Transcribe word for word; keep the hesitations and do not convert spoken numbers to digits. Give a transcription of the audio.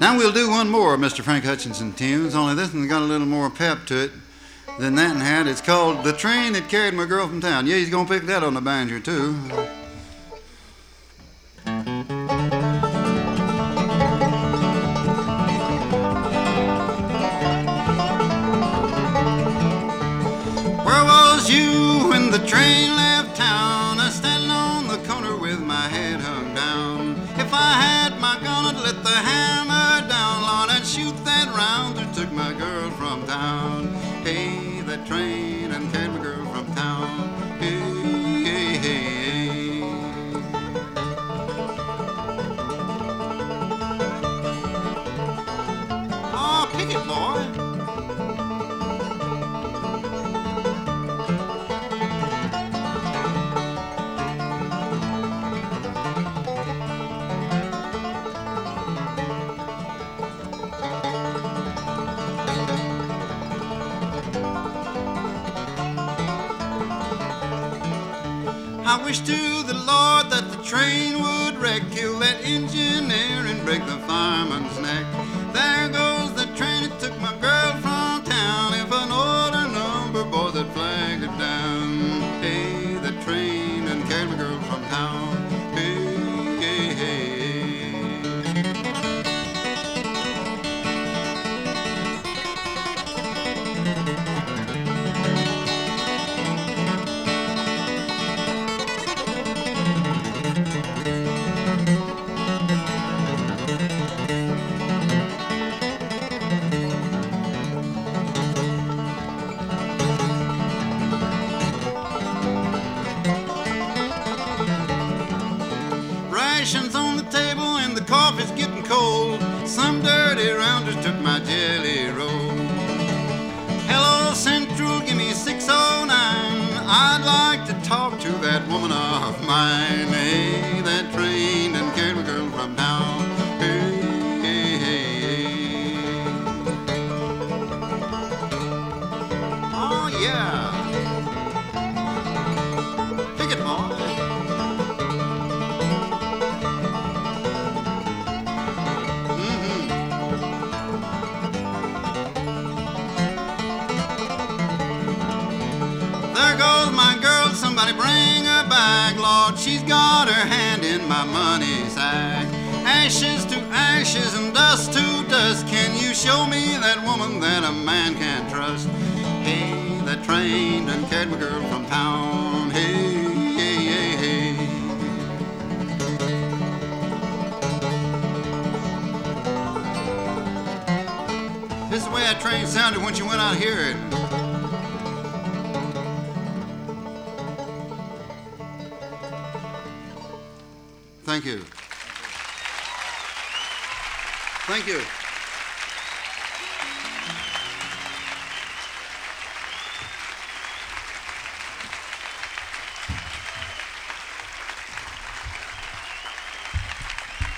Now we'll do one more of Mister Frank Hutchinson tunes, only this one's got a little more pep to it than that one had. It's called The Train That Carried My Girl From Town. Yeah, he's going to pick that on the banjo, too. Where was you when the train left town? I standing on the corner with my head hung down. If I had my gun, I'd let the hammer down, Lord, I'd shoot that round that took my girl from town. Hey, that train and carried my girl from town. Hey, hey, hey, hey. Oh, pick it, boy. I wish to the Lord that the train would wreck, kill that engineer and break the fireman's neck. There goes the train that took my girl from town. If an order number, boys, that flag it down. Hey, the train and carried my girl from town. Hey, hey, hey. Rations on the table and the coffee's getting cold. Some dirty rounders took my jelly roll. Hello Central, give me six oh nine. I'd like to talk to that woman of mine. Hey, that train and carried my girl from town. Hey, hey, hey, hey. Oh yeah. Pick it, boy. There goes my girl, somebody bring her back. Lord, she's got her hand in my money sack. Ashes to ashes and dust to dust. Can you show me that woman that a man can't trust? Hey, that train done carried my girl from town. Hey, hey, hey, hey. This is the way that train sounded when she went out here. Thank you. Thank you.